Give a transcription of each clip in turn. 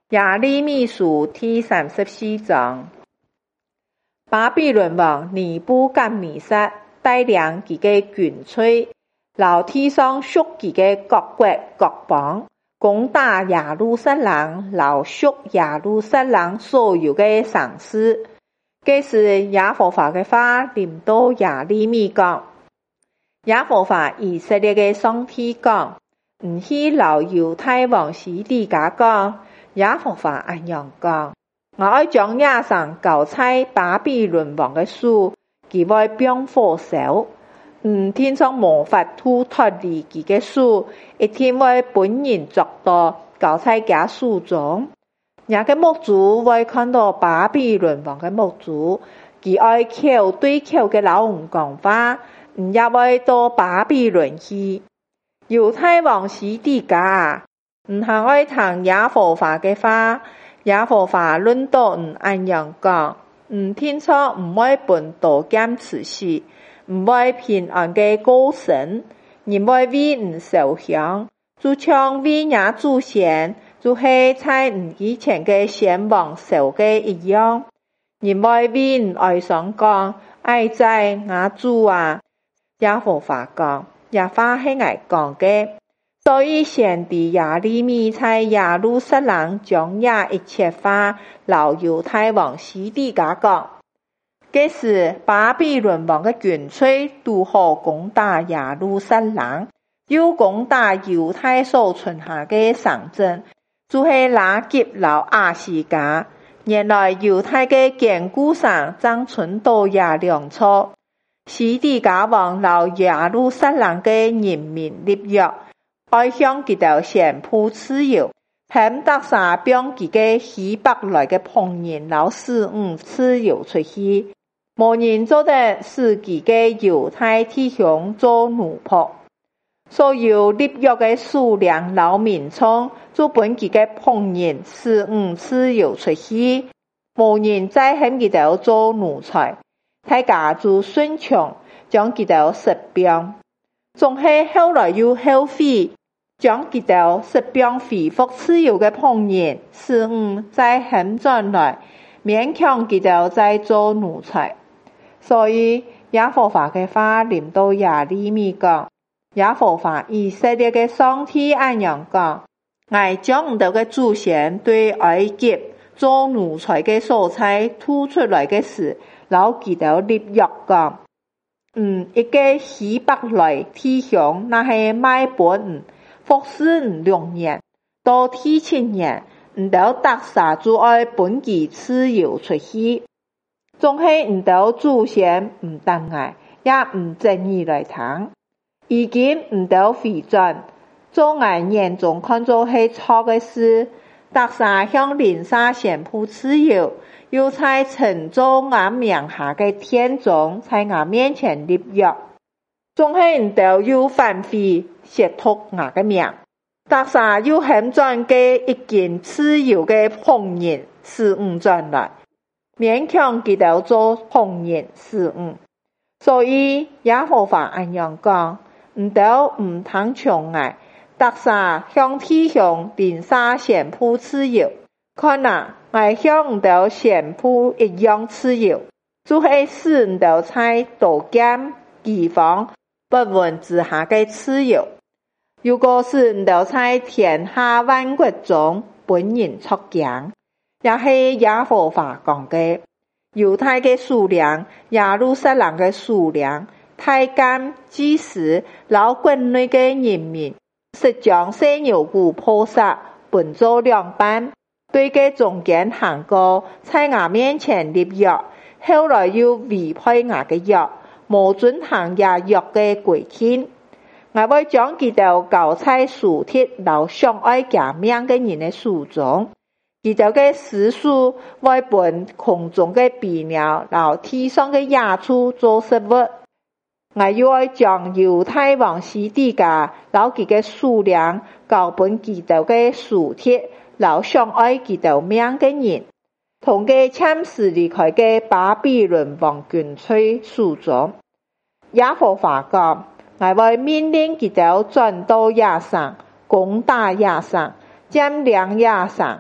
耶利米书第34章。巴比伦王尼布甲尼撒带领佢嘅军队，留天上属佢嘅各國各邦，攻打耶路撒冷，留屬耶路撒冷所有嘅城市。這時耶和華嘅話臨到耶利米講：耶和華以色列嘅上帝講，唔去留猶太王西底家講。耶和華按樣講：我要將野上交在巴比倫王嘅手，佢會變火燒。天上無法脫離佢嘅手，一定會本人作到交在佢手中。也個目族會看到巴比倫王嘅目族，佢愛口對口嘅老人講話，也會到巴比倫去。猶太王西底家唔係愛聽耶和華嘅話，耶和華論到按樣講，天上唔會本刀劍刺死，唔會平安嘅過生，唔會為燒香，就像為耶祖先，就是在以前嘅先王燒嘅一樣，唔會為哀傷講，愛在耶主啊，耶和華講，耶話係我講嘅。所以先知耶利米在耶路撒冷將一切話留猶太王西底家講。這時巴比倫王嘅軍隊拄好攻打耶路撒冷，又攻打猶太所存下嘅城鎮，就是拉吉和亞西家。原來猶太嘅堅固上正存到耶兩處，西底家王留耶路撒冷嘅人民立約，愛向佢哋宣布自由，肯得撒將佢嘅希伯來嘅朋友留使自由出去，無人做得使佢嘅猶太弟兄做奴僕。所有立約嘅數量留民眾，就本佢嘅朋友使自由出去，無人再肯佢哋做奴才，大家就順從，將佢哋釋放。總係後來又後悔，將佢哋釋放恢復自由嘅朋友，使再肯轉來，勉強佢哋再做奴才。所以耶和華嘅話臨到耶利米講：耶和華以色列嘅上帝按樣講，我將你哋嘅祖先對埃及做奴才嘅所在吐出來嘅事，留佢哋立約講。一個希伯來弟兄，那係賣本服侍2年到第7年，到得撒就愛本佢自由出去。總係到祖先等愛，也正義來談。已經到回轉，做愛眼中看做係錯嘅事，得撒向鄰舍宣布自由，又在稱作我名下嘅天中，在我面前立約。總係到又反悔，褻瀆我嘅名，得撒又肯轉嘅已經自由嘅朋友使轉來，勉強佢哋做朋友使。所以耶和華按樣講，到唔通障礙，得撒向弟兄鄰舍宣布自由。看啊，我向到宣布一樣自由，就是使到在刀劍饑荒不穩之下嘅自由。如果是到在天下萬國中本人出境，也係耶和華講嘅。猶太嘅數量，耶路撒冷嘅數量，太監、祭司、老軍隊嘅人民，是將犀牛骨剖殺，分作2半，對嘅中間行過，在我面前立約，後來又違背我嘅約，無遵行耶約嘅規定。我會將佢哋交在樹鐵留相愛夾命嘅人嘅手中。佢哋嘅屍首會本空中嘅飛鳥，留地上嘅野畜做食物。我又會將猶太王西底家留佢嘅數量，交本佢哋嘅樹鐵，留相愛佢哋命嘅人，同嘅暫時離開嘅巴比倫王軍隊手中。耶和華講：我會命令佢哋轉到野上，攻打野上，佔領野上。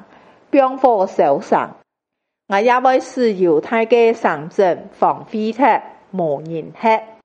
兵火燒城。我也會使猶太嘅城鎮荒廢得無人跡。